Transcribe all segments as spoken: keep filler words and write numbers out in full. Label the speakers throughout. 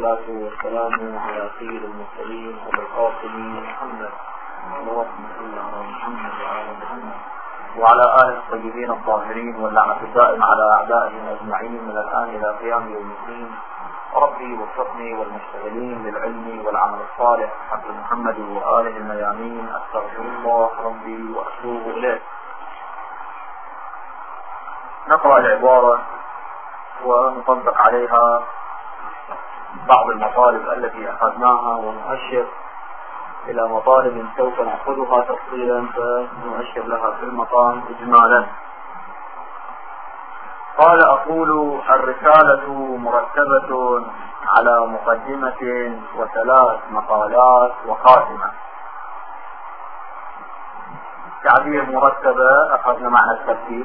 Speaker 1: والصلاة والسلام على سيد المرسلين والقاسم محمد اللهم صل على محمد وعلى محمد وعلى آله الطيبين الطاهرين واللعنة الدائمة على أعدائهم أجمعين من الآن إلى قيام يوم الدين. ربي وفقني والمشتغلين للعلم والعمل الصالح حق محمد وآله الميامين. أستغفر الله ربي وأتوب إليه. نقرأ العبارة ونطبق عليها بعض المطالب التي أخذناها ونؤشر إلى مطالب سوف نأخذها تفصيلا فنؤشر لها في المقام إجمالا. قال: أقول الرسالة مرتبة على مقدمة وثلاث مقالات وخاتمة. تعبير مرتبة أخذنا معنى الترتيب،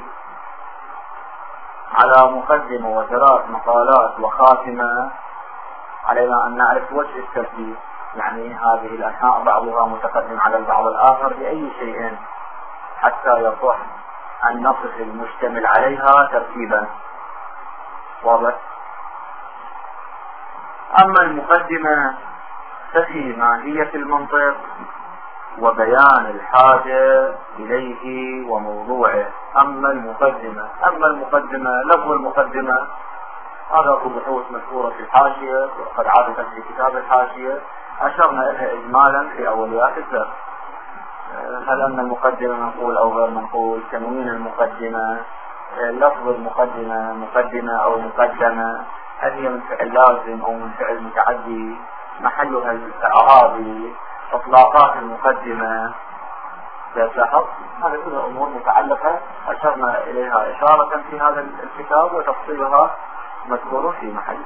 Speaker 1: على مقدمة وثلاث مقالات وخاتمة علينا أن نعرف وجه الترتيب، يعني هذه الأسماء بعضها متقدم على البعض الآخر بأي شيء حتى يصح أن نصف المشتمل عليها ترتيبا. واضح؟ أما المقدمة ففي ماهية المنطق وبيان الحاجة إليه وموضوعه. أما المقدمة أما المقدمة لفظ المقدمة هذا بحوث مذكورة في الحاشية وقد عادت في كتاب الحاشية، أشرنا إليها إجمالا في أوليات الدرس. هل أن المقدمة منقول أو غير منقول، تنوين المقدمة، لفظ المقدمة مقدمة أو مقدمة، هل هي من فعل لازم أو من فعل متعدي، محلها الإعرابي، إطلاقات المقدمة. تلاحظ هذه كلها أمور متعلقة أشرنا إليها إشارة في هذا الكتاب وتفصيلها مذكور في محله.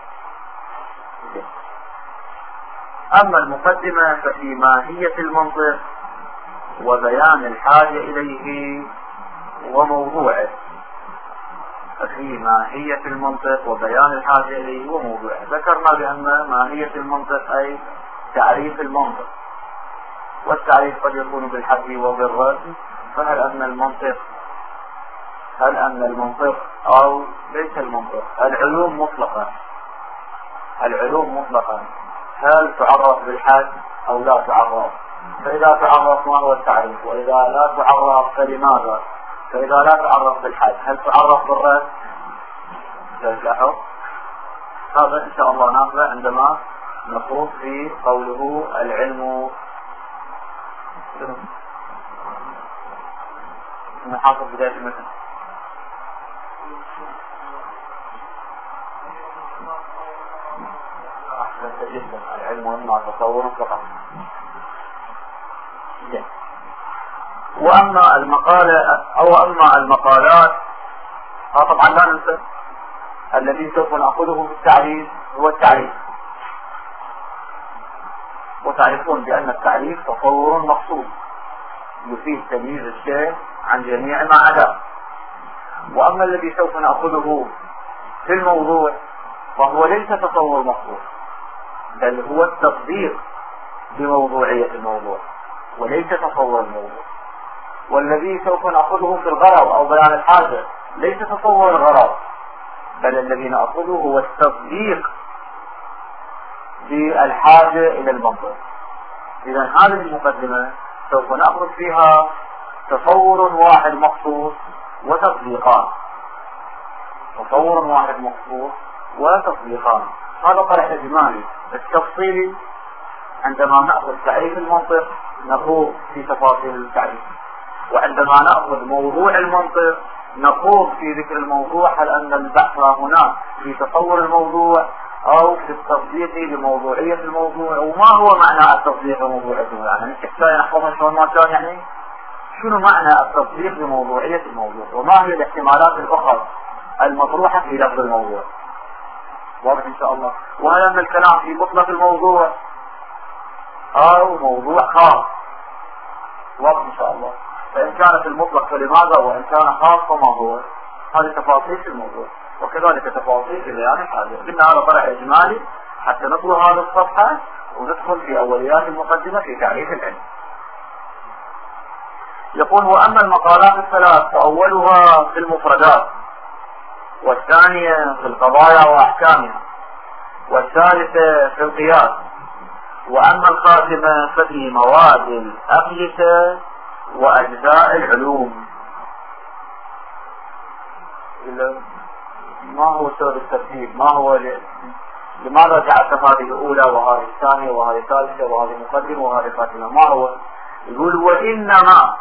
Speaker 1: أما المقدمة ففي ماهية المنطق وبيان الحاجة إليه وموضوعه. ففي ماهية المنطق وبيان الحاجة إليه وموضوعه. ذكرنا بأن ماهية المنطق أي تعريف المنطق، والتعريف قد يكون بالحد وبالرد. فهل أن المنطق هل أن المنطق أو ليس المنطق العلوم مطلقا العلوم مطلقا هل تعرف بالحد أو لا تعرف؟ فإذا تعرف ما هو التعريف؟ وإذا لا تعرف فلماذا؟ فإذا لا تعرف بالحد هل تعرف بالرد؟ هذا إن شاء الله ناخذه عندما نخوض في قوله العلم نحافظ بداية المثل. أحسنت جدا. العلم إما تصور فقط. وأما المقالة أو أما المقالات طبعا لا ننسى الذي سوف نأخذه في التعريف هو التعريف، وتعرفون بأن التعريف تصور مقصود يفيد تمييز الشيء عن جميع ما عداه. وأما الذي سوف نأخذه في الموضوع فهو ليس تصور مقصود، بل هو التصديق بموضوعية الموضوع وليس تصور الموضوع. والذي سوف نأخذه في الغرض أو بيان الحاجة ليس تصور الغرض، بل الذي نأخذه هو التصديق بالحاجة إلى المنطق. إذا هذه المقدمة سوف نأخذ فيها تصور واحد مقصود وتصديقان تصور واحد مقصود وتصديقان. هذا طرح إجمالي. التفصيلي عندما نأخذ تعريف المنطق نخوض في تفاصيل التعريف، وعندما نأخذ موضوع المنطق نخوض في ذكر الموضوع، هل أن البحث هنا في تصور الموضوع أو في التصديق لموضوعية الموضوع، وما هو معنى التصديق لموضوعية الموضوع. يعني كيف نحفظها شلون ما كان، يعني شنو معنى التصديق لموضوعية الموضوع، وما هي الاحتمالات الأخرى المطروحة في لفظ الموضوع. واضح إن شاء الله. وهل أن الكلام في مطلق الموضوع أو موضوع خاص. واضح إن شاء الله. فإن كانت المطلق فلماذا، وإن كان خاص فما هو. هذه تفاصيل في الموضوع، وكذلك تفاصيل في بيان الحاجة. قلنا هذا طرح إجمالي حتى نطلع هذه الصفحة وندخل في أوليات المقدمة في تعريف العلم. يقول: وأما المقالات الثلاث فأولها في المفردات، والثانية في القضايا وأحكامها، والثالثة في القياس. وأما الخاتمة ففي مواد الأقيسة وأجزاء العلوم. ما هو سبب الترتيب؟ ما هو ل... لماذا جعلت هذه الأولى وهذه الثانية وهذه الثالثة وهذه مقدمة وهذه خاتمة؟ ما هو؟ يقول وإنما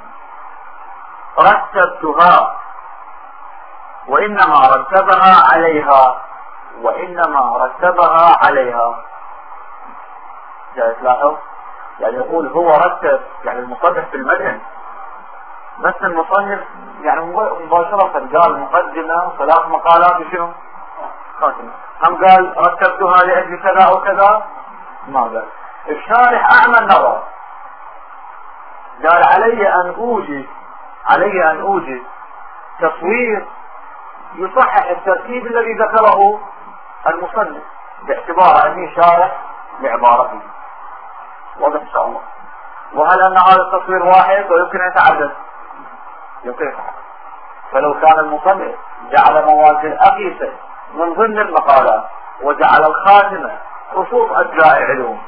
Speaker 1: رتبتها وإنما رتبها عليها وإنما رتبها عليها. جاي تلاحظ؟ يعني يقول هو رتب، يعني المصنف في المتن، بس المصنف يعني مباشرة قال مقدمة ثلاث مقالات بشنو؟ خاتمة. هم قال رتبتها لأجل كذا أو كذا؟ ما قال. الشارح أعمى النظر، قال علي أن أوجد علي أن أوجد تصوير يصحح الترتيب الذي ذكره المصنف باعتبار أني شارح لعبارته. واضح إن شاء الله. وهل أن هذا التصوير واحد ويمكن أن يتعدد؟ يمكن يتعدد. فلو كان المصنف جعل مواد الأقيسة من ضمن المقالات وجعل الخاتمة خصوص أجزاء علوم،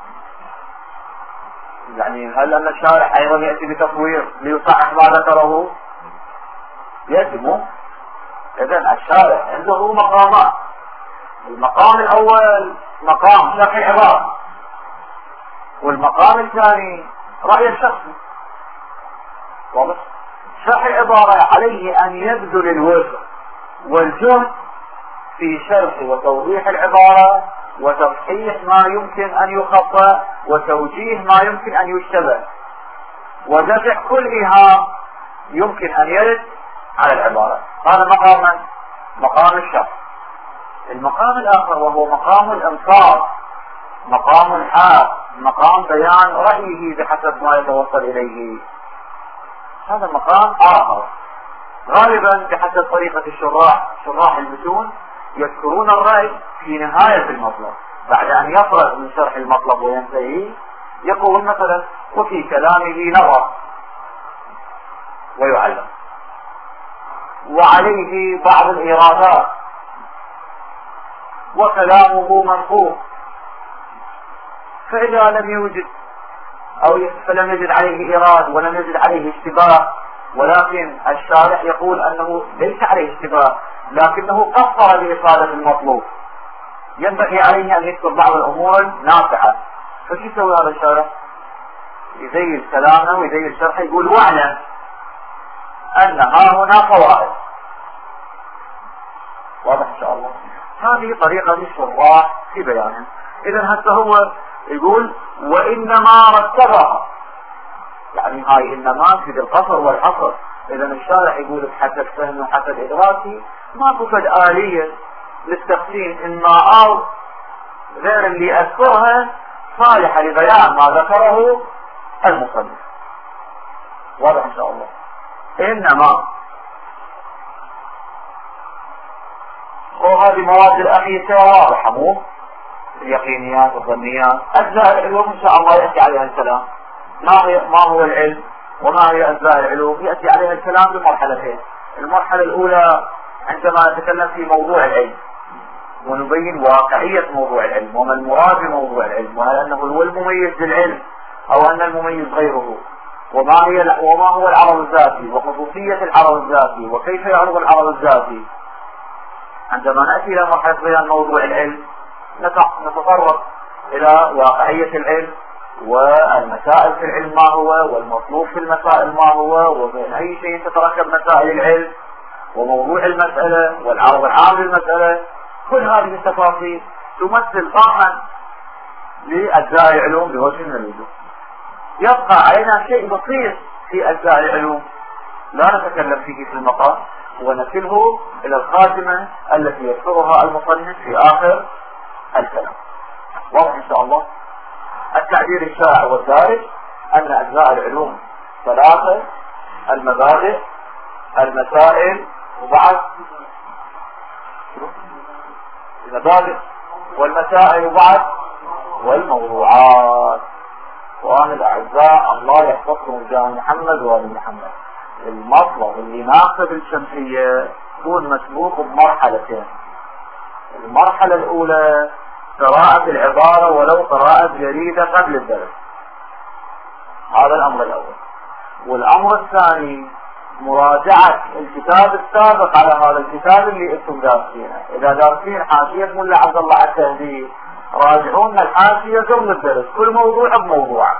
Speaker 1: يعني هل أن الشارح أيضا يأتي بتصوير ليصحح ما ذكره؟ يجب. إذن الشارح عنده مقامات. المقام الأول مقام شرح العبارة، والمقام الثاني رأي الشخصي. واضح؟ شرح العبارة عليه أن يبذل الوسع والجهد في شرح وتوضيح العبارة وتصحيح ما يمكن أن يخطأ وتوجيه ما يمكن أن يشتبه ودفع كل إيهام يمكن أن يرد على العبارة. هذا مقام مقام الشرح. المقام الآخر وهو مقام الإنصاف، مقام الحال، مقام بيان رأيه بحسب ما يتوصل إليه. هذا مقام آخر. غالبا بحسب طريقة الشراح شراح المتون يذكرون الرأي في نهاية المطلب، بعد أن يفرغ من شرح المطلب وينتهي يقول مثلا وفي كلامه نظر ويعلم، وعليه بعض الإيرادات، وكلامه منقوص. فإذا لم يوجد أو فلم يجد عليه إيراد ولم يجد عليه اشتباه، ولكن الشارح يقول أنه ليس عليه اشتباه لكنه قصر بإفادة المطلوب، ينبغي عليه أن يذكر بعض الأمور النافعة. فشو يسوي هذا الشارح؟ يزيد كلامه ويزيد شرحه، يقول واعلم أن ها هنا فوائد. واضح إن شاء الله. هذه طريقة الشراح في بيانه. إذا حتى هو يقول وإنما رتبها، يعني هاي إنما في القصر والحصر. إذا الشارح يقول بحسب فهمه وحسب إدراكي ما توجد آلية للتقسيم إما أو غير اللي أذكرها صالحة لبيان ما ذكره المصنف. واضح إن شاء الله. إنما وهذه مواد الأقيسة واضحة، مو اليقينيات والظنيات. أجزاء العلوم إن شاء الله يأتي عليها الكلام. ما هي ما هو العلم وما هي أجزاء العلوم يأتي عليها الكلام بمرحلتين. المرحلة الأولى عندما نتكلم في موضوع العلم ونبين واقعية موضوع العلم وما المراد بموضوع العلم، وهل أنه هو المميز للعلم أو أن المميز غيره، وما هي وما هو العرض الذاتي وخصوصية العرض الذاتي وكيف يعرض العرض الذاتي. عندما نأتي إلى مرحلة بيان موضوع العلم نتطرق إلى واقعية العلم والمسائل في العلم ما هو، والمطلوب في المسائل ما هو، ومن أي شيء تتركب مسائل العلم وموضوع المسألة والعرض العام للمسألة. كل هذه التفاصيل تمثل طرحا لأجزاء العلوم بوجه من الوجوه. يبقى علينا شيء بسيط في أجزاء العلوم لا نتكلم فيه في المقام ونسله إلى الخاتمة التي يذكرها المصنف في آخر الكلام. واضح إن شاء الله. التعبير الشائع والدارج أن أجزاء العلوم ثلاثة: المبادئ، المسائل، وبعد المبادئ والمسائل وبعد والموضوعات. وأنا الأعزاء الله يحفظكم جاه محمد وآل محمد. المطلب اللي ناقض الشمسية يكون مسبوق بمرحلتين. المرحلة الأولى قراءة العبارة ولو قراءة جريدة قبل الدرس، هذا الأمر الأول. والأمر الثاني مراجعة الكتاب السابق على هذا الكتاب اللي انتم دارسينه. إذا دارسين حاشية ملا عبد الله التهذيب راجعون الحاشية قبل الدرس، كل موضوع بموضوع.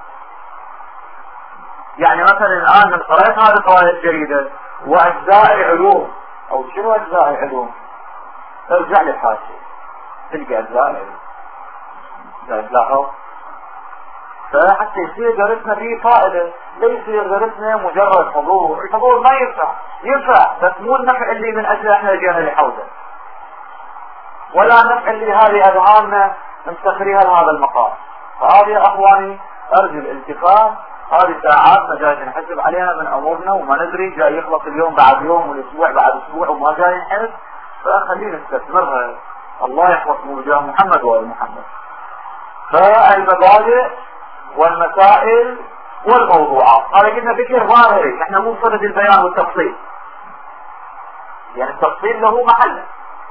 Speaker 1: يعني مثلا الآن من قرأت هذه القراءة الجريدة وأجزاء علوم، أو شنو أجزاء علوم؟ ارجع للحاشية تلقى أجزاء علوم. تلاحظ؟ فحتى يصير درسنا فيه فائدة، لا يصير درسنا مجرد حضور. الحضور ما ينفع، ينفع بس مو النفع اللي من أجل احنا جينا لحوزه، ولا النفع اللي هذه أذهاننا نستخريها لهذا المقام. فهذه يا أخواني أرجو الالتفات، هذه ساعات ما جاي نحسب عليها من أمورنا وما ندري، جاي يخلص اليوم بعد يوم والأسبوع بعد أسبوع وما جاي نحس، فخلينا نستثمرها. الله يحفظ وجاه محمد وآل محمد. فالمبادئ والمسائل والموضوعات، هذا قلنا ذكر ظاهري، احنا مو صدد البيان والتفصيل، يعني التفصيل له محل.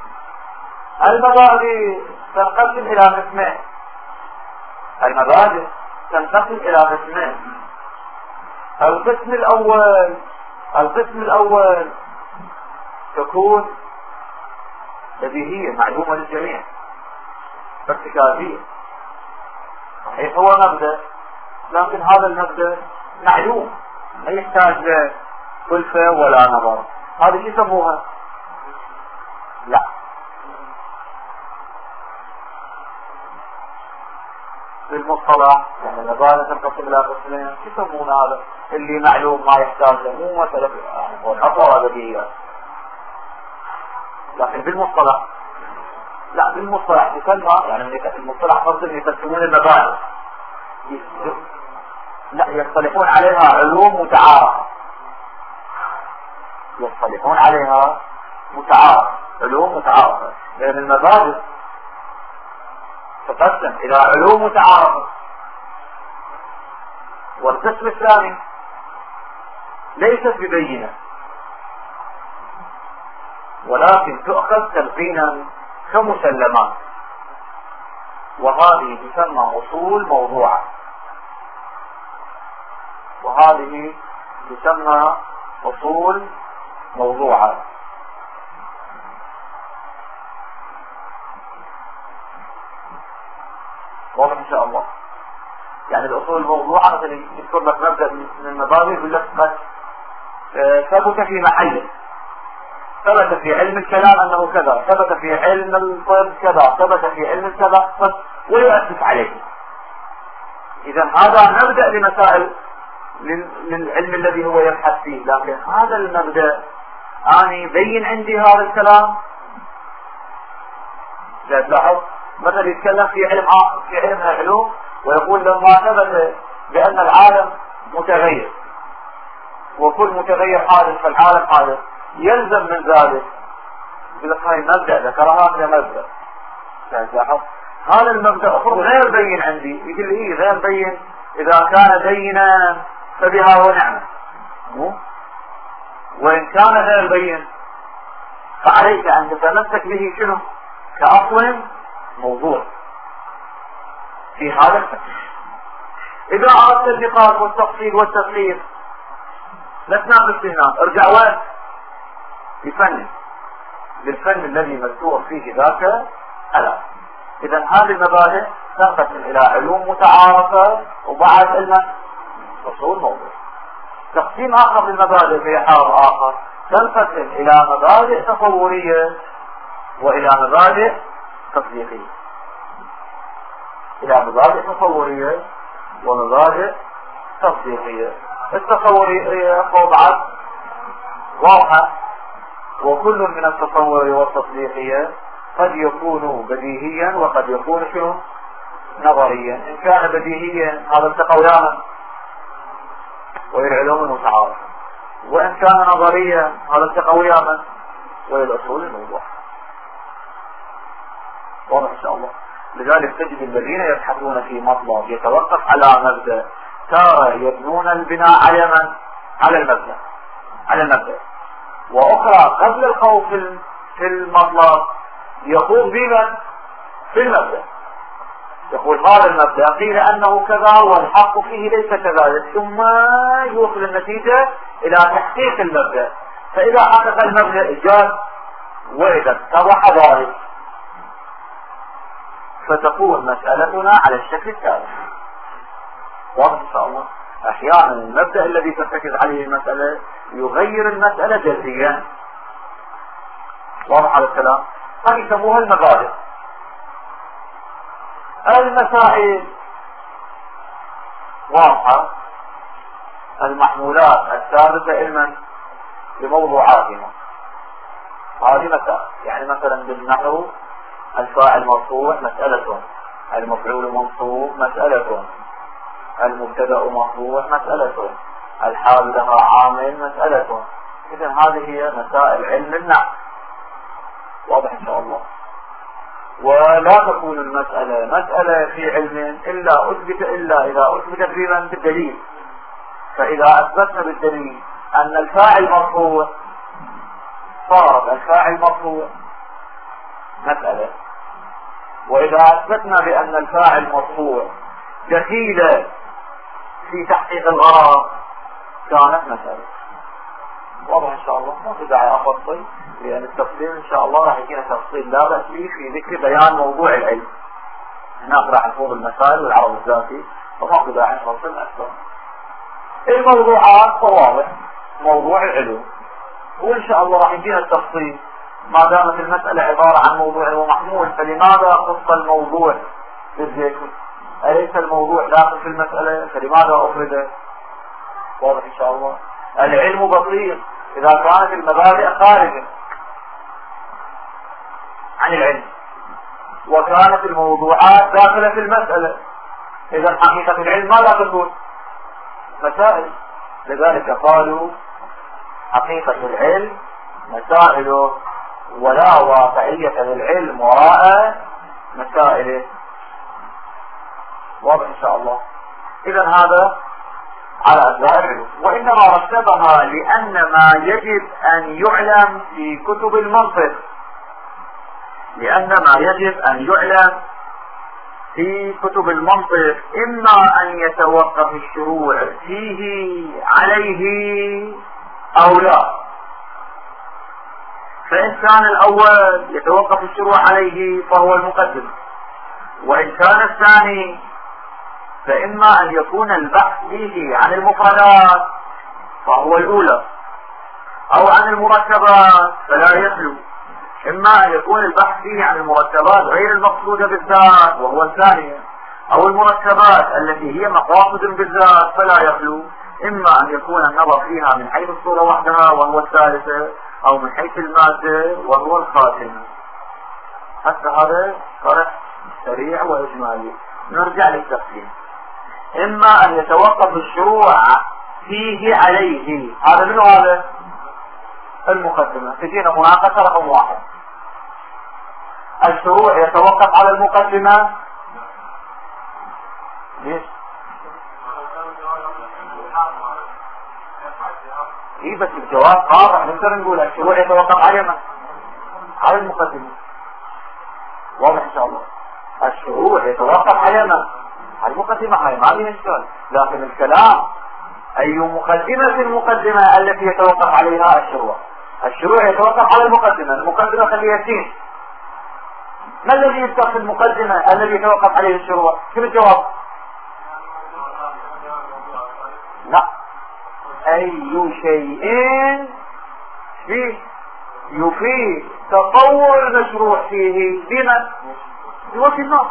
Speaker 1: المبادئ تنقسم الى قسمين، المبادئ تنقسم الى قسمين. القسم الاول القسم الاول تكون بديهية معلومة للجميع، ارتكازية، صحيح هو مبدأ، لكن هذا المبدأ معلوم لا يحتاج كلفة ولا نظر. هذه شو يسموها؟ لا، بالمصطلح يعني المبادئ تنقسم الى قسمين، شو يسمون هذا؟ اللي معلوم ما يحتاج له، مو مثلا الخطوة بديهية، لكن بالمصطلح لا، بالمصطلح يسمى، يعني المصطلح فرض يقسمون المبادئ، لا يصطلحون عليها علوم متعارفة، يصطلحون عليها متعارف، علوم متعارفة، لأن المبادئ تقسم إلى علوم متعارفة. والقسم الثاني ليست ببينة، ولكن تؤخذ تلقينا كمسلمات، وهذه تسمى أصول موضوعة، وهذه تسمى أصول موضوعة. واضح إن شاء الله؟ يعني الأصول الموضوعة مثلا يذكر لك مبدأ من المبادئ يقول لك بس ثبت في محله، ثبت في علم الكلام أنه كذا، ثبت في علم الطب كذا، ثبت في علم كذا، ويؤسس عليه. إذا هذا مبدأ لمسائل للعلم الذي هو يبحث فيه، لكن هذا المبدأ أنا يبين عندي هذا الكلام. لا تلاحظ مثلا يتكلم في علم في علم العلوم ويقول لما ثبت بأن العالم متغير وكل متغير حادث فالعالم حادث، يلزم من ذلك يقول لك هاي مبدأ ذكرها هذا مبدأ. تلاحظ هذا المبدأ غير بين عندي، يقول لي غير بين، إذا كان بينا فبها ونعمة، وإن كان غير بين فعليك أن تتمسك به شنو؟ كأصل موضوع في هذا الفكر. إذا أردت الدقائق والتفصيل والتدقيق لا تناقش هنا، ارجع وين؟ لفن، للفن الذي مذكور فيه ذاك ألا. إذا هذه المبادئ تنقسم إلى علوم متعارفة وبعد علم أصول موضوع. تقسيم آخر للمبادئ في حال آخر تنقسم إلى مبادئ تصورية وإلى مبادئ تطبيقية، إلى مبادئ تصورية ومبادئ تطبيقية. التصورية طبعا واضحة، وكل من التصور والتطبيقية قد يكون بديهيا وقد يكون شنو؟ نظريا. إن كان بديهيا هذا التقويانا وهي العلوم المتعارفة، وإن كان نظريا هذا التقويانا وهي الأصول الموضوع. واضح إن شاء الله؟ لذلك تجد الذين يبحثون في مطلب يتوقف على مبدأ، تارة يبنون البناء على من؟ على المبدأ، على المبدأ، وأخرى قبل الخوف في المطلب يقوم بما في المبدأ، يقول هذا المبدأ قيل أنه كذا والحق فيه ليس كذلك، ثم يوصل النتيجة إلى تحقيق المبدأ. فإذا حقق المبدأ جاز، وإذا اتضح ذلك فتكون مسألتنا على الشكل التالي. واضح إن شاء الله. أحيانا المبدأ الذي ترتكز عليه المسألة يغير المسألة جذريا. واضح هذا الكلام؟ هذه يسموها المبادئ. المسائل واضحة، المحمولات الثابتة علما بموضوعاتها، هذه مسائل. يعني مثلا بالنحو الفاعل مرفوع مسألة، المفعول منصوب مسألة، المبتدأ مرفوع مسألة، الحال لها عامل مسألة. إذن هذه هي مسائل علم النحو. واضح إن شاء الله. ولا تكون المسألة مسألة في علم إلا أثبت إلا إذا أثبت فيما بالدليل. فإذا أثبتنا بالدليل أن الفاعل مرفوع صار الفاعل مرفوع مسألة، وإذا أثبتنا بأن الفاعل مرفوع دخيلة في تحقيق الغرض كانت مسألة. واضح إن شاء الله. ما في داعي أفصل، لأن التفصيل إن شاء الله راح يجينا تفصيل لا بأس فيه في ذكر بيان موضوع العلم. هناك راح نفوض المسائل والعرض الذاتي، فما في داعي نفصل أكثر. الموضوعات واضح، موضوع العلوم، وإن شاء الله راح يجينا التفصيل. ما دامت المسألة عبارة عن موضوع ومحمول، فلماذا خص الموضوع بالذكر؟ أليس الموضوع داخل في المسألة؟ فلماذا أفرده؟ واضح إن شاء الله. العلم بسيط إذا كانت المبادئ خارجة عن العلم، وكانت الموضوعات داخلة في المسألة، إذا حقيقة العلم ماذا تكون؟ مسائل. لذلك قالوا حقيقة العلم مسائله، ولا واقعية للعلم وراء مسائله. واضح إن شاء الله. إذا هذا على أجزاء العلوم، وإنما رتبها لأن ما يجب أن يعلم في كتب المنطق، لأن ما يجب أن يعلم في كتب المنطق إما أن يتوقف الشروع فيه عليه أو لا. فإن كان الأول يتوقف الشروع عليه فهو المقدم، وإن كان الثاني فإما أن يكون البحث فيه عن المفردات فهو الأولى، أو عن المركبات فلا يخلو. إما أن يكون البحث فيه عن المركبات غير المقصودة بالذات وهو الثانية، أو المركبات التي هي مقاصد بالذات فلا يخلو. إما أن يكون النظر فيها من حيث الصورة وحدها وهو الثالثة، أو من حيث المادة وهو الخاتمة. حتى هذا شرح سريع وإجمالي. نرجع للتقسيم. إما أن يتوقف الشروع فيه عليه، هذا منه هذا المقدمة. تجينا مناقشة رقم واحد. الشروع يتوقف على المقدمة. ليش؟ إيه بس الجواب واضح. نقدر نقول الشروع يتوقف على ما؟ على المقدمة. واضح إن شاء الله. الشروع يتوقف على ما؟ على المقدمة. هاي ما فيها إشكال، لكن الكلام أي مقدمة المقدمة التي يتوقف عليها الشروع. الشروع يتوقف على المقدمة، المقدمة خليها سين. ما الذي يذكر في المقدمة الذي يتوقف عليه الشروع؟ شنو الجواب؟ لا. أي شيء فيه يفيد تطور المشروع فيه بما بوجه النظر.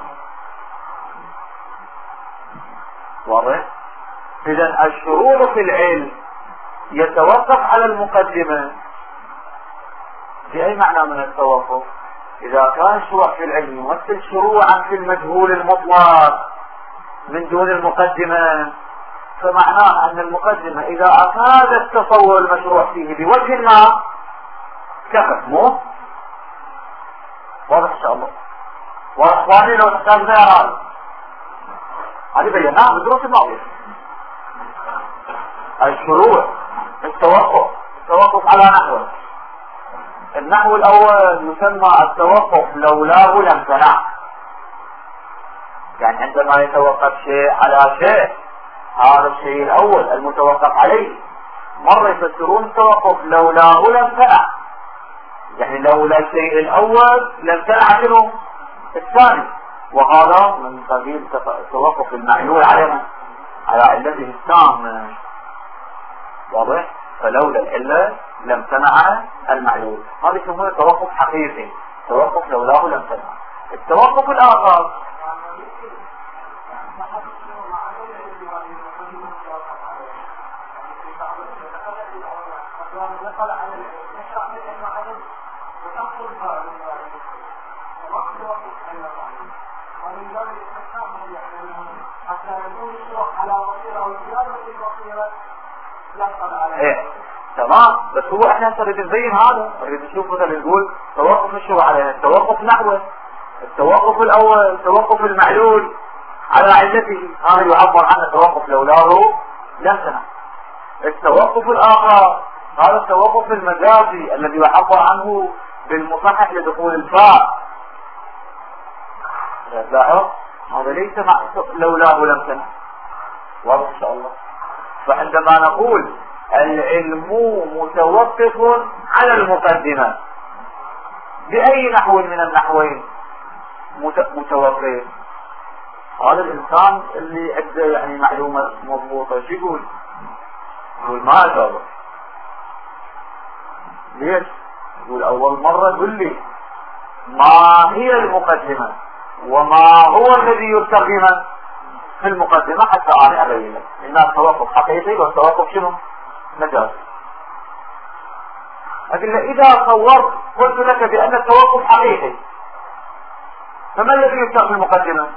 Speaker 1: واضح؟ إذا الشروع في العلم يتوقف على المقدمة. في أي معنى من التوقف؟ إذا كان الشروع في العلم يمثل شروعا في المجهول المطلق من دون المقدمة، فمعناه أن المقدمة إذا أفادت تصور المشروع فيه بوجه ما كفت. مو واضح إن شاء الله. وأخواني لو تحتاج هذا هذه بيناها بالدروس الماضية. الشروع التوقف التوقف على نحو النحو الأول يسمى التوقف لولاه لم تنع. يعني عندما يتوقف شيء على شيء، هذا الشيء الأول المتوقف عليه، مرة يفسرون التوقف لولاه لم تنع، يعني لولا الشيء الأول لم تنع شنو الثاني، وهذا من قبيل توقف المعلول على من؟ على علته التامة. واضح؟ فلولا العلة لم تنع المعلول، هذا يسمونه توقف حقيقي، توقف لولاه لم تنع. التوقف الآخر ايه تمام. بس هو احنا هسه نريد نبين هذا، نريد نشوف مثلا نقول توقف الشروع عليها، التوقف نحوه، التوقف الاول التوقف المعلول على علته، هذا يعبر عنه توقف لولاه لم تنع. التوقف الاخر هذا التوقف المجازي الذي يعبر عنه بالمصحح لدخول الفاء. لاحظ هذا ليس مع لولاه لم تنع. واضح ان شاء الله. فعندما نقول العلم متوقف على المقدمة، بأي نحو من النحوين متوقف؟ هذا الإنسان اللي عنده يعني معلومة مضبوطة شو يقول؟ يقول ما أجاوب. ليش؟ يقول أول مرة قل لي ما هي المقدمة وما هو الذي يستخدم في المقدمة حتى أنا أبين لك إن التوقف حقيقي والتوقف شنو؟ مجازي. لكن إذا صورت قلت لك بأن التوقف حقيقي، فما الذي يفتح في المقدمة؟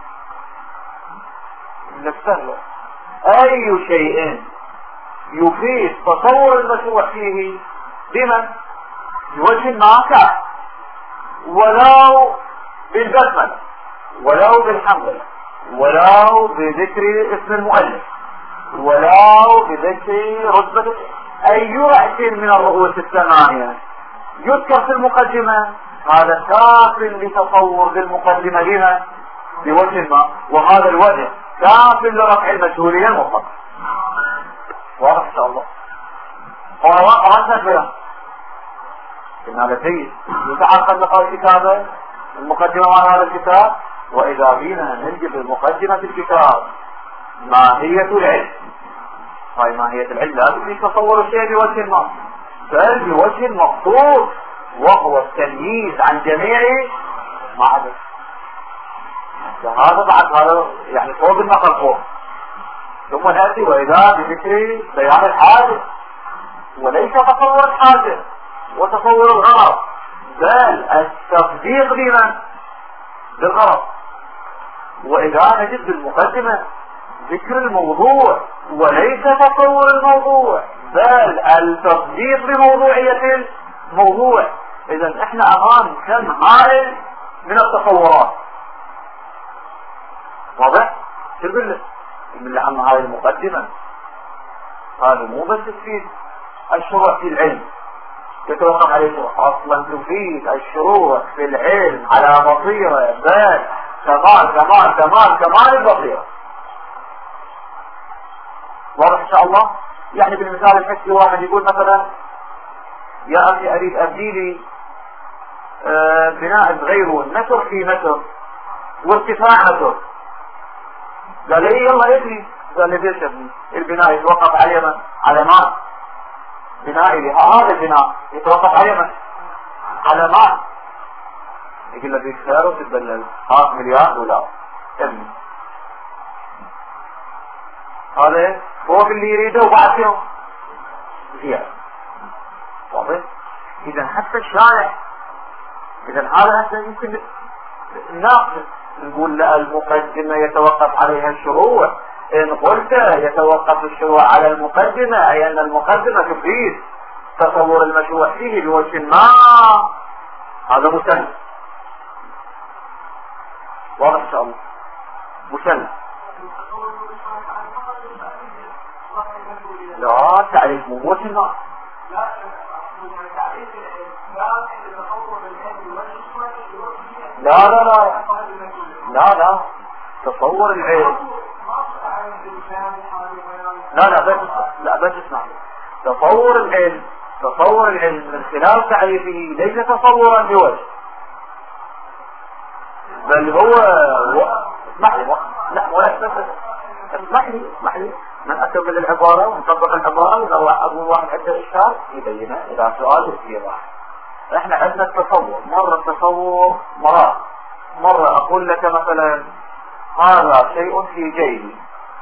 Speaker 1: نفسه أي شيء يفيد تصور المشروع فيه بمن؟ بوجه ما كان، ولو بالبسملة ولو بالحمد ولو بذكر اسم المؤلف ولو بذكر رتبة أي رأس من الرؤوس الثمانية يذكر في المقدمة، هذا كاف لتصور بالمقدمة لها بوجه ما، وهذا الوجه كاف لرفع المجهولية المطلقة. واضح إن شاء الله. هو واقع فيها إن هذا شيء يتعقد لقاء الكتابة المقدمة مع هذا الكتاب، وإذا بينا ننجب المقدمة في الكتاب ماهية العلم. هاي ماهية العلم لا تكون تصور الشيء بوجه ما، بل بوجه مخصوص وهو التمييز عن جميع ما عدا. هذا بعد هذا يعني فوق النقل فوق. ثم نأتي وإذا بذكر بيان الحاجة، وليس تصور الحاجة وتصور الغرض، بل التصديق بمن؟ بالغرض. وإذا نجد بالمقدمة ذكر الموضوع وليس تصور الموضوع، بل التصديق بموضوعية الموضوع. إذا احنا أمام كم هائل من التصورات. واضح؟ شو يقول لك؟ يقول لك عن هاي المقدمة هذا مو بس تفيد الشروع في العلم تتوقف عليه شروع، أصلا تفيد الشروع في العلم على بصيرة، بل كمال كمال كمال كمال البصيرة. واضح إن شاء الله؟ يعني بالمثال الحسي واحد يقول مثلا يا أخي أريد أبني لي آه بناء بغيره متر في متر وارتفاع متر. قال لي يلا ابني. قال لي ليش ابني؟ البناء يتوقف على من؟ على ما بنائي هذا البناء يتوقف على من؟ على ما يقول لك يكسر وتتبلل هات مليار دولار ابني. هذا فوق اللي يريده وبعد فيهم زيادة. واضح؟ إذا حتى الشارع، إذا هذا حتى يمكن ناقص نقول لا المقدمة يتوقف عليها الشروع. إن قلت يتوقف الشروع على المقدمة أي أن المقدمة تفيد تصور المشروع فيه بوجه ما، هذا مسلم. واضح إن شاء الله؟ مسلم. لا تعريف مو بوجه ما. لا لا لا لا لا تصور العلم لا لا بس لا بس اسمع. تصور العلم تصور العلم من خلال تعريفه ليس تصورا بوجه، بل هو اسمح لي لا ولا اسمح لي اسمح لي من أكمل العبارة ونطبق العبارة ولو أقول واحد عنده إشكال يبينه إذا سؤال يصير. إحنا عندنا التصور، مرة التصور مرات مرة أقول لك مثلا هذا شيء في جيبي،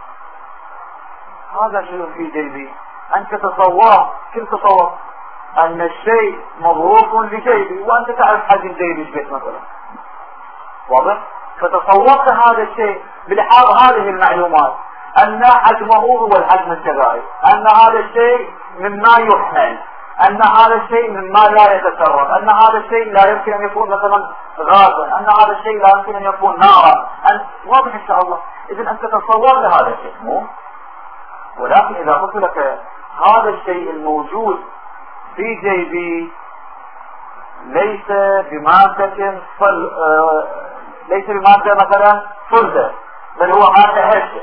Speaker 1: هذا شيء في جيبي، أنت تصور كيف تصور أن الشيء مظروف لجيبي وأنت تعرف حجم جيبي ايش مثلا، واضح؟ فتصورت هذا الشيء بلحاظ هذه المعلومات أن حجمه هو الحجم الكذائي، أن هذا الشيء مما يحمل، أن هذا الشيء مما لا يتسرب، أن هذا الشيء لا يمكن أن يكون مثلا غازا، أن هذا الشيء لا يمكن أن يكون نارا، أن واضح إن شاء الله. إذن أنت تصورت هذا الشيء مو؟ ولكن إذا قلت لك هذا الشيء الموجود في جيبي ليس بمادة صل... آه... ليس بمادة مثلا صلدة، بل هو مادة هشة،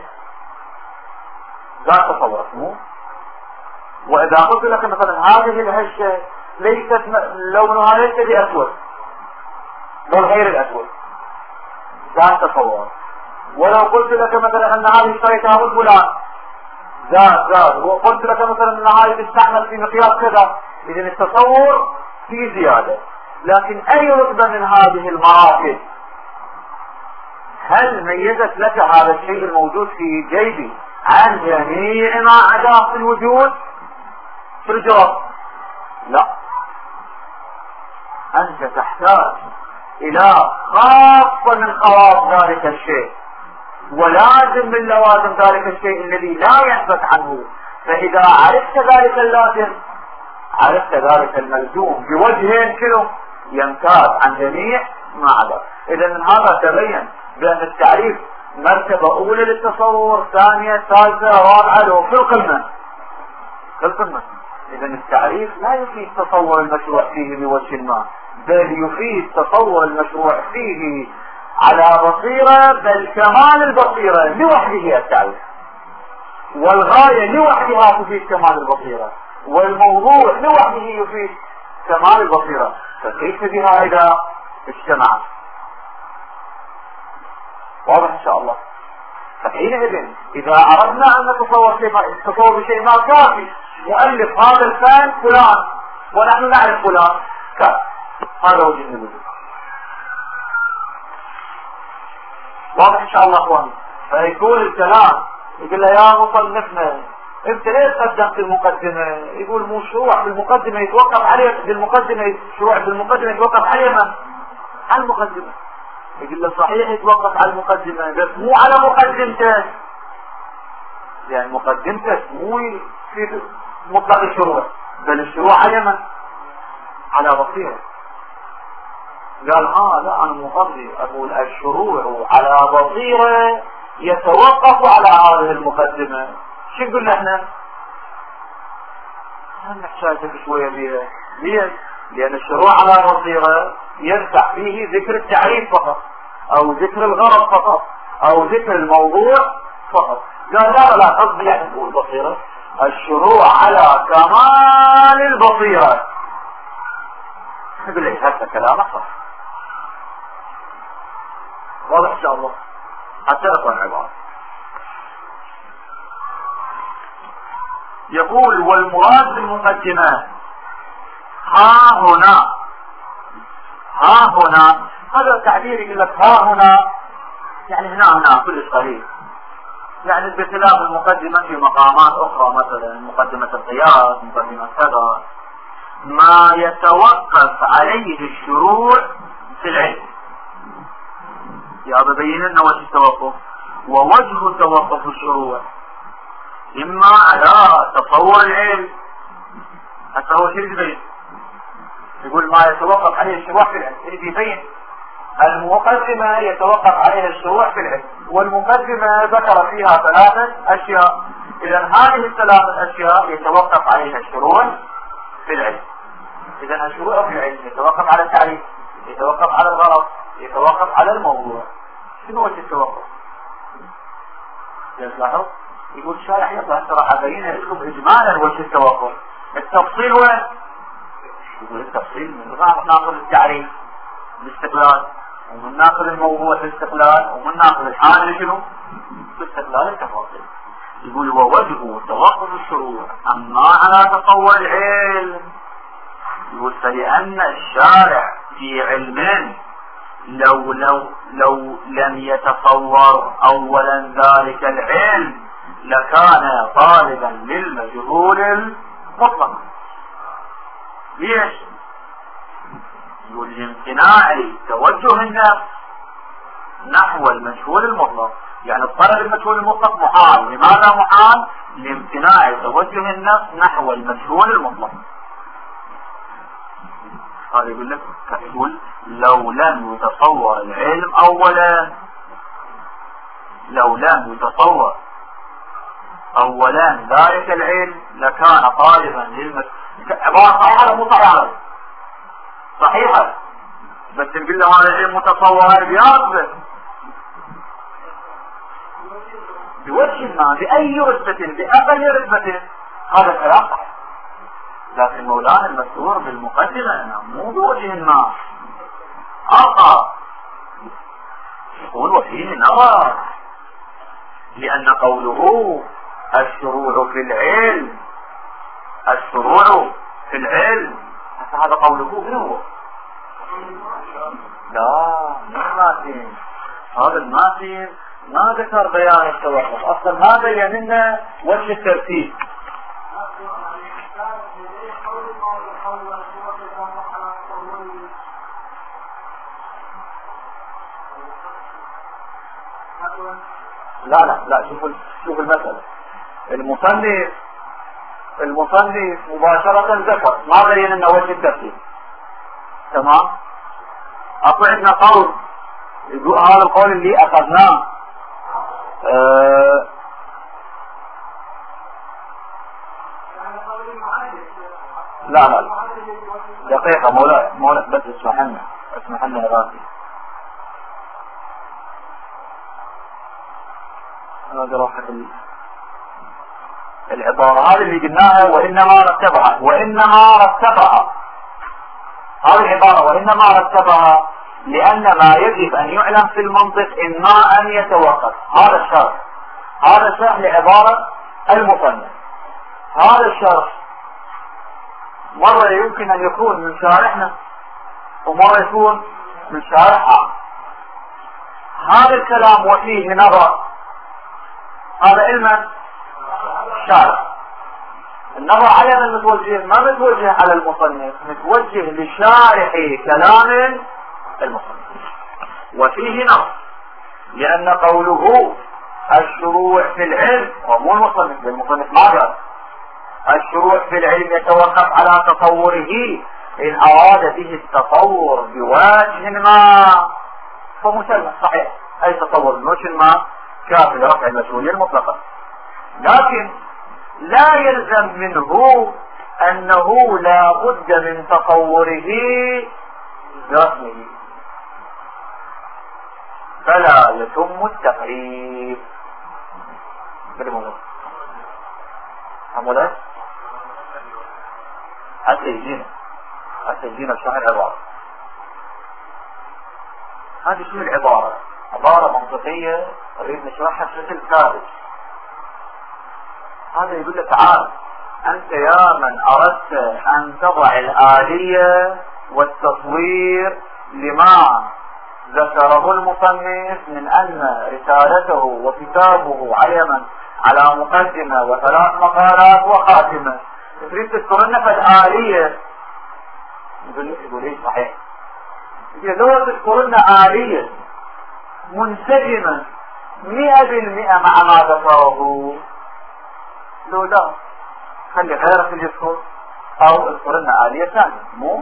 Speaker 1: لا تصور مو؟ وإذا قلت لك مثلا هذه الهشة ليست لونها ليس بأسود بل غير الأسود، لا تصور. ولو قلت لك مثلا أن هذه اشتريتها من فلان زاد زاد، وقلت لك مثلا أن هذه تستعمل في مقياس كذا، إذن التصور في زيادة. لكن أي رتبة من هذه المراتب هل ميزت لك هذا الشيء الموجود في جيبي عن جميع ما عداه في الوجود؟ في الجواب لا. أنت تحتاج إلى خاصة من خواص ذلك الشيء ولازم من لوازم ذلك الشيء الذي لا يحدث عنه. فإذا عرفت ذلك اللازم عرفت ذلك الملزوم بوجه كله يمتاز عن جميع ما عدا. إذا من هذا تبين بأن التعريف مرتبة أولى للتصور، ثانية ثالثة رابعة له في القمة في القمة. إذا التعريف لا يفيد تصور المشروع فيه بوجه ما، بل يفيد تصور المشروع فيه على بصيرة، بل كمال البصيرة لوحده التعريف، والغاية لوحدها تفيد كمال البصيرة، والموضوع لوحده يفيد كمال البصيرة، فكيف بها إذا اجتمعت؟ واضح إن شاء الله. فحينئذ إذا أردنا أن نتصور شيء نتصور بشيء ما كافي مؤلف هذا الفن فلان ونحن نعرف فلان كافي، هذا وجه من الوجود. واضح إن شاء الله أخواني. فيقول الكلام يقول له يا مصنفنا انت ليه قدمت المقدمة؟ يقول مو شروع بالمقدمة يتوقف عليه بالمقدمة شروع بالمقدمة يتوقف عليه من؟ على المقدمة. يقول له صحيح يتوقف على المقدمة بس مو على مقدمته، يعني مقدمته مو في مطلق الشروع بل الشروع على من؟ على بصيرة. قال ها لا أنا مقضي أقول الشروع على بصيرة يتوقف على هذه المقدمة. شو نقول احنا؟ نحتاج شوية بيها ليه؟ لأن الشروع على بصيرة يرجع فيه ذكر التعريف فقط أو ذكر الغرض فقط أو ذكر الموضوع فقط. قال لا لا قصدي يعني نقول بصيرة الشروع على كمال البصيرة. نقول ليش هذا كلامه صح. واضح إن شاء الله. حتى أكون عبارة. يقول والمراد بالمقدمات ها هنا ها هنا، هذا التعبير يقول لك ها هنا يعني هنا هنا كل قليل، يعني بخلاف المقدمة في مقامات أخرى مثلا مقدمة القياس مقدمة كذا ما يتوقف عليه الشروع في العلم. يا ببين لنا وجه التوقف، ووجه توقف الشروع إما على تصور العلم حتى هو شيء يبين، يقول ما يتوقف عليه الشروع في العلم اللي يبين المقدمة يتوقف عليها الشروع في العلم، والمقدمة ذكر فيها ثلاثة أشياء، إذا هذه الثلاثة أشياء يتوقف عليها الشروع في العلم. إذا الشروع في العلم يتوقف على التعريف، يتوقف على الغرض، يتوقف على الموضوع. شنو وجه التوقف؟ لاحظ يقول الشارع يطلع ترى أبين لكم إجمالا وجه التوقف. التفصيل وين؟ يقول التفصيل من غير ناخذ التعريف باستقلال، ومن ناخذ الموضوع باستقلال، ومن ناخذ الحال شنو؟ باستقلال التفاصيل. يقول ووجه توقف الشروع أما على تصور العلم، يقول فلأن الشارع في علم لو لو لو لم يتصور أولا ذلك العلم لكان طالبا للمجهول المطلق. ليش؟ يقول لامتناع توجه النفس نحو المجهول المطلق، يعني الطلب المجهول المطلق محال. لماذا محال؟ لامتناع توجه النفس نحو المجهول المطلق. هذا يقول لك يقول لو لم يتصور العلم اولا، لو لم يتصور اولا ذلك العلم لكان طالبا للمجهول. عبارة صحيحة مو صحيحة؟ صحيحة، بس نقول له هذا العلم متصور بياض بوجه ما، بأي رتبة، بأقل رتبة، هذا الكلام صحيح. لكن مولانا المذكور بالمقدمة مو بوجه ما أقع، يقول وفيه نظر، لأن قوله الشروع في العلم، الشروع في العلم، هذا قوله من هو؟ لا مو ماتين، هذا الماتين ما ذكر بيان التوقف، أصلا ما بين لنا وجه الترتيب. لا لا لا شوف شوف المسألة. المصنف المصنف مباشرة ذكر ما بين لنا وجه الترتيب، تمام؟ أقول عندنا قول يقول هذا القول اللي أخذناه أه لا لا دقيقة مولاي مولاي بس اسمح لنا اسمح لنا يا راجل. هذا راحة العبارة هذه اللي قلناها وإنما رتبها وإنما رتبها هذه العبارة وإنما رتبها لأن ما يجب أن يعلم في المنطق إما أن يتوقف. هذا الشرح هذا الشرح لعبارة المصنف. هذا الشرح مرة يمكن أن يكون من شارحنا ومرة يكون من شارحها. هذا الكلام وفيه نظر، هذا علما الشارح. النظر على من متوجه ما متوجه على المصنف، متوجه لشارح كلام المصنف. وفيه نظر لأن قوله الشروع في العلم ومو المصنف، المصنف ما قال الشروع في العلم يتوقف على تصوره إن أراد به التصور بوجه ما فمسلم صحيح، أي تصور بوجه ما كافي لرفع المسؤولية المطلقة. لكن لا يلزم منه أنه لا بد من تصوره برسمه، فلا يتم التقريب. حمولا حتى يجينا حتى يجينا شهر عبارة. هذه شو العبارة؟ عبارة منطقية نريد نشرحها بشكل ثابت. هذا يقول لك تعال أنت يا من أردت أن تضع الآلية والتصوير لما ذكره المصنف من أن رسالته وكتابه علما على مقدمة وثلاث مقالات وخاتمة، تريد تذكر لنا الآلية. يقول لك يقول ايه صحيح، لو تذكر لنا آلية منسجمة مئة بالمئة مع ما ذكره، لو لا خلي غيرك اللي يذكر او اذكر لنا آلية ثانية. مو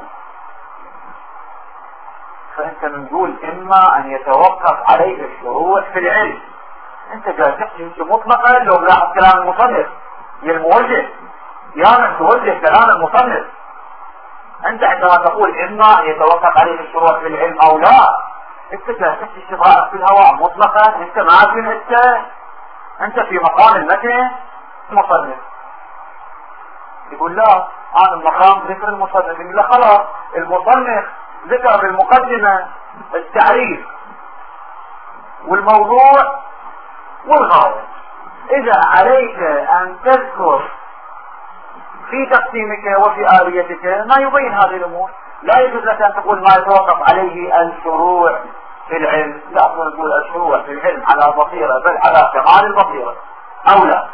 Speaker 1: فانت نقول اما ان يتوقف عليه الشروع في العلم. انت جاي تحكي انت مطلقا لو لاحظ كلام المصنف يا الموجه يا من توجه كلام المصنف. انت عندما تقول اما يتوقف عليه الشروع في العلم او لا، انت تحكي شغائك في الهواء مطلقا، انت ما في انت انت في مقام المتن مصنف. يقول لا انا مقام ذكر المصنف، يقول لا خلاص المصنف ذكر بالمقدمة التعريف والموضوع والغاية، اذا عليك ان تذكر في تقسيمك وفي آليتك ما يبين هذه الامور. لا يجوز لك ان تقول ما يتوقف عليه الشروع في العلم، لا تقول الشروع في العلم على بصيرة بل على كمال البصيرة او لا.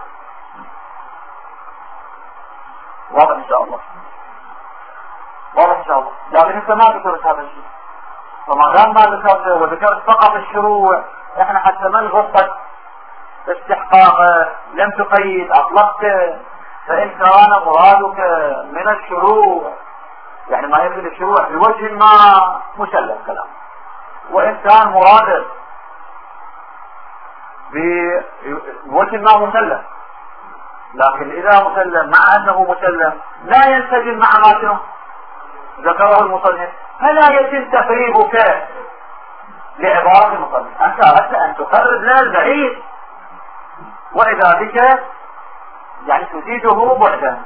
Speaker 1: واضح ان شاء الله، واضح ان شاء الله. لكن انت ما ذكرت هذا الشيء، فما دام ما ذكرته وذكرت فقط الشروع، احنا حتى ما نغطك استحقاقه، لم تقيد اطلقت، فان كان مرادك من الشروع يعني ما يمكن الشروع بوجه ما مسلم كلام، وان كان مرادك بوجه ما مسلم، لكن اذا مسلم مع انه مسلم لا ينسجم مع ما شنو ذكره المصنف، فلا يتم تقريبك لعبارة المصنف. انت اردت ان تقرب لنا البعيد، واذا بك يعني تزيده بعدا.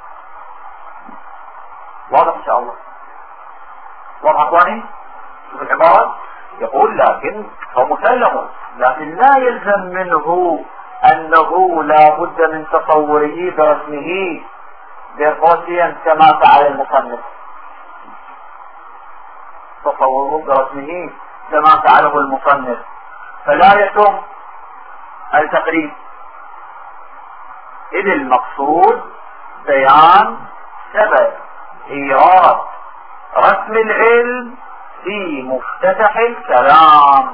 Speaker 1: واضح ان شاء الله، واضح اخواني؟ شوف العبارة، يقول لكن هو مسلم، لكن لا يلزم منه انه لا بد من تصوره برسمه بقوسيا كما فعل المصنف، تصوره برسمه كما فعله المصنف، فلا يتم التقريب، إذ المقصود بيان سبب إيراد رسم العلم في مفتتح الكلام.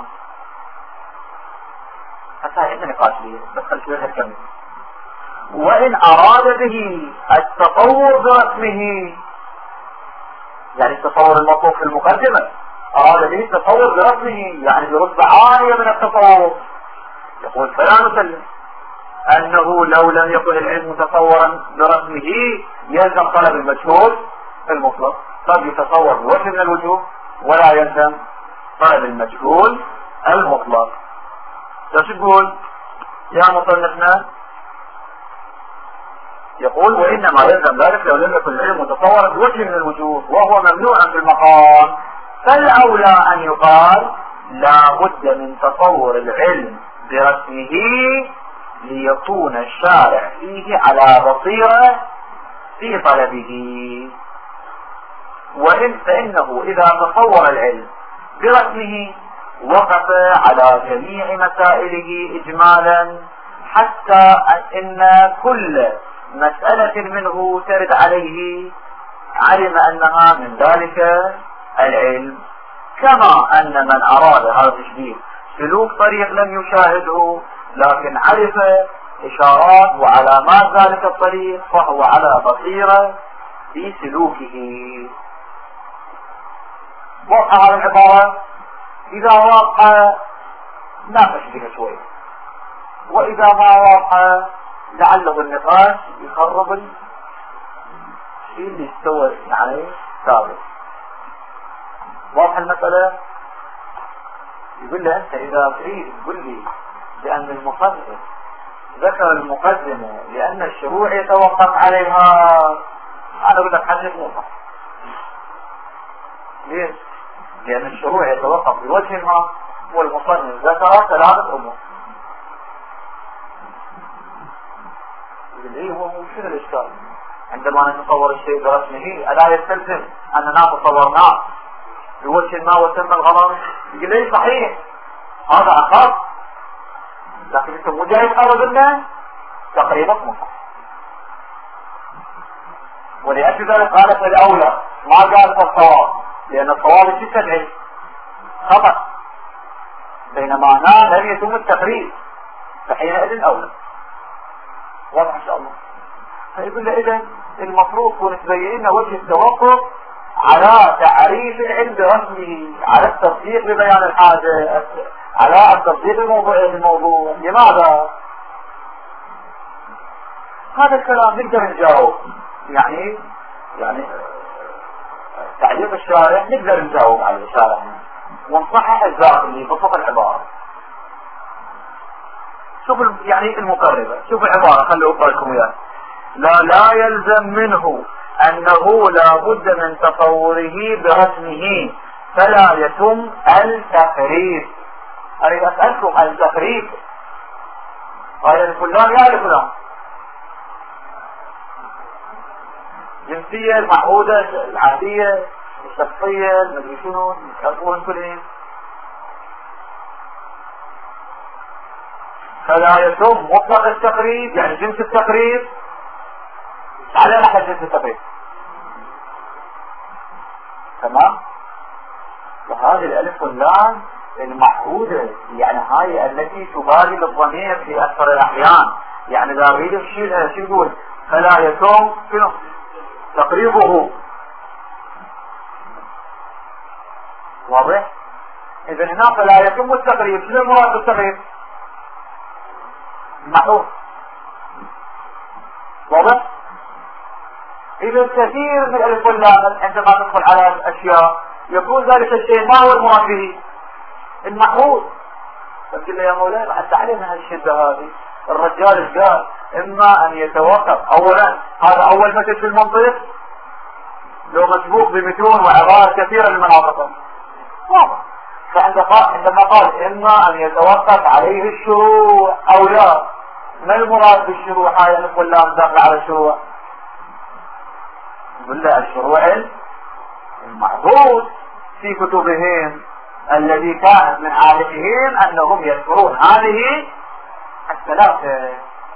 Speaker 1: حتى عندنا نقاش ليه بس خلينا نكمل. وإن أراد به التطور برسمه، يعني التصور المطلوب في المقدمة، أراد به التصور برسمه يعني برتبة عالية من التصور، يقول فلا نسلم أنه لو لم يكن العلم متصورا برسمه يلزم طلب المجهول في المطلق، قد يتصور بوجه من الوجوه ولا يلزم طلب المجهول المطلق. شو يقول يا مصنفنا؟ يقول وإنما يلزم ذلك لو لم يكن العلم متصورا بوجه من الوجوه وهو ممنوع في المقام، فالأولى أن يقال لا بد من تصور العلم برسمه ليكون الشارع فيه على بصيرة في طلبه. وإن فإنه إذا تصور العلم برسمه وقف على جميع مسائله إجمالا، حتى أن كل مسألة منه ترد عليه علم أنها من ذلك العلم، كما أن من أراد هذا التشبيه سلوك طريق لم يشاهده لكن عرف إشارات وعلامات ذلك الطريق فهو على بصيرة في سلوكه. وقع على العبارة إذا وقع ناقش بها شوي، وإذا ما وقع لعله النقاش يخرب الشيء اللي استوى عليه ثابت. واضح المسألة؟ يقول لي أنت إذا تريد تقول لي لأن المصنف ذكر المقدمة لأن الشروع يتوقف عليها، أنا أقول لك حدث نقطة. ليش؟ لأن الشروع يتوقف بوجه ما، والمصنف ذكر ثلاثة أمور. يقول لي هو شنو الإشكال؟ عندما نتصور الشيء برسمه ألا يستلزم أننا تصورناه بوجه ما وتم الغرض؟ يقول لي صحيح هذا أخف، لكن انت مو جاي تقرب لنا تقريبا مصح. ولأجل ذلك قال فالأولى ما قال فالصواب، لأن الصواب شو تدعي خطأ، بينما هنا لم يتم التقريب فحينئذ أولى. واضح إن شاء الله. فيقول له إذا المفروض كون تبين لنا وجه التوقف على تعريف العلم برسمه، على التصديق ببيان الحاجة، على التصديق بموضوع الموضوع. لماذا؟ هذا الكلام نقدر نجاوب، يعني يعني تعليق الشارع نقدر نجاوب على الشارع ونصحح الذات اللي بسط العبارة. شوف يعني المقربة، شوف العبارة خلوا بالكم وياها. لا لا يلزم منه أنه لا بد من تصوره برسمه فلا يتم التقريب. أريد أسألكم التقريب قال الفلان يا الفلان الجنسية المعهودة العادية الشخصية المدري شنو يعرفون كلهم فلا يتم مطلق التقريب يعني جنس التقريب. على نحو جنس التقريب تمام. وهذه الألف واللام المعهودة يعني هاي التي تبادل الضمير في أكثر الأحيان. يعني إذا أريد أشيلها شو يقول فلا يتم شنو تقريبه. واضح؟ إذا هنا فلا يتم التقريب. شنو المراد بالتقريب؟ معروف. واضح؟ إذا كثير من الألف واللام عندما تدخل على الأشياء يكون ذلك الشيء ما هو المراد به المعهود. فقل له يا مولاي بعد تعلمنا هالشدة هذه. الرجال قال إما أن يتوقف. أولا هذا أول مثل في المنطق لو مسبوق بمتون وعبارات كثيرة للمناطق واضح. فعندما قال إما أن يتوقف عليه الشروع أو لا، ما المراد بالشروع؟ هاي نقول لا داخل على الشروع ولا الشروع المعهود في كتبهم الذي كانت من عادتهم أنهم يذكرون هذه الثلاثة.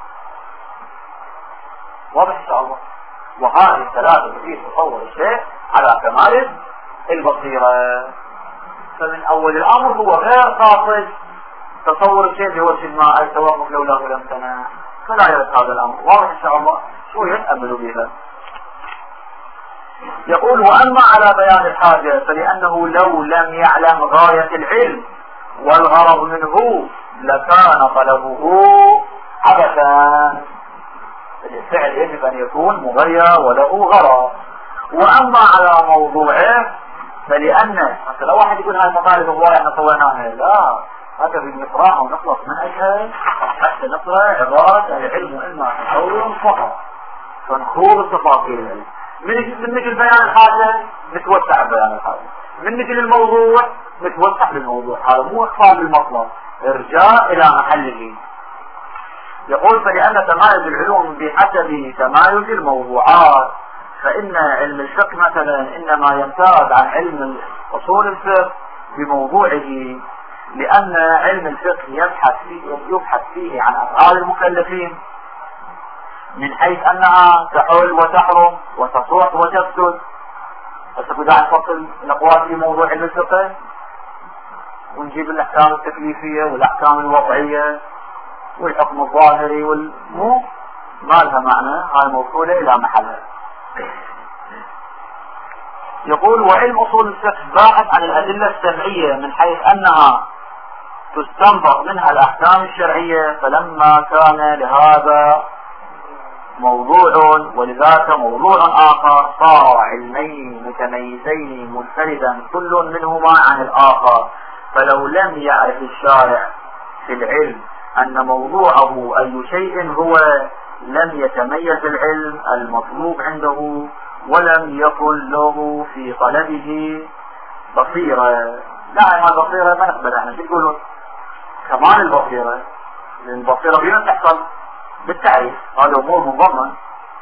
Speaker 1: واضح إن شاء الله. وهذه الثلاثة التي تصور الشيء على كمال البصيرة. فمن أول الأمر هو غير قاصد تصور الشيء بوجه ما التوقف لولاه لم تنع فلا يرد هذا الأمر. واضح إن شاء الله. شو يتأمل بها. يقول وأما على بيان الحاجة فلأنه لو لم يعلم غاية العلم والغرض منه لكان طلبه عبثا. الفعل يجب أن يكون مغير وله غرض. وأما على موضوعه فلأن مثلا واحد يقول هاي المطالب هواية احنا طويناها، لا هذا بالمقراء ونخلص من أجل حتى نقرأ عبارة العلم إما تصور فقط فنخوض التفاصيل العلم. من نجل بيان الحاجة نتوسع بيان الحاجة، من نجل الموضوع نتوسع بالموضوع. هذا مو إخفاء بالمطلب، إرجاء إلى محله. يقول فلأن تمايز العلوم بحسب تمايز الموضوعات. فإن علم الفقه مثلا إنما يمتاز عن علم أصول الفقه بموضوعه، لأن علم الفقه يبحث فيه, يبحث فيه عن أفعال المكلفين من حيث أنها تحل وتحرم وتصلح وتفسد. فسبب داعي نفصل الأقوال في موضوع علم الفقه ونجيب الأحكام التكليفية والأحكام الوضعية والحكم الظاهري والمو ما لها معنى، هاي موصولة إلى محلها. يقول وعلم أصول الفقه باحث عن الأدلة السمعية من حيث أنها تستنبط منها الأحكام الشرعية. فلما كان لهذا موضوع ولذاك موضوع آخر صار علمين متميزين منفردا كل منهما عن الآخر. فلو لم يعرف الشارع في العلم أن موضوعه أي شيء هو لم يتميز العلم المطلوب عنده ولم يكن له في طلبه بصيرة. لا ما البصيرة ما نقبل احنا شو تقولون كمان البصيرة، لأن البصيرة بين تحصل بالتعريف هذا أمور منظمة.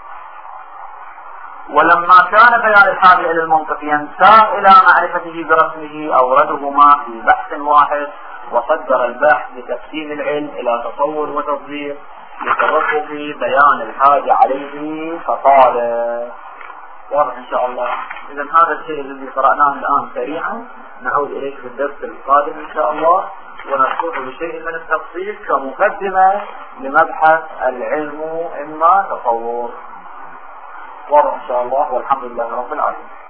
Speaker 1: ولما كان بيان الحاجة إلى المنطق ينساق إلى معرفته برسمه أوردهما في بحث واحد وصدر البحث بتقسيم العلم إلى تصور وتصدير لتوقف بيان الحاجة عليه فقال. واضح إن شاء الله. إذا هذا الشيء الذي قرأناه الآن سريعا نعود إليه في الدرس القادم إن شاء الله ونذكره بشيء من التفصيل كمقدمة لمبحث العلم إما تصور. واضح إن شاء الله والحمد لله رب العالمين.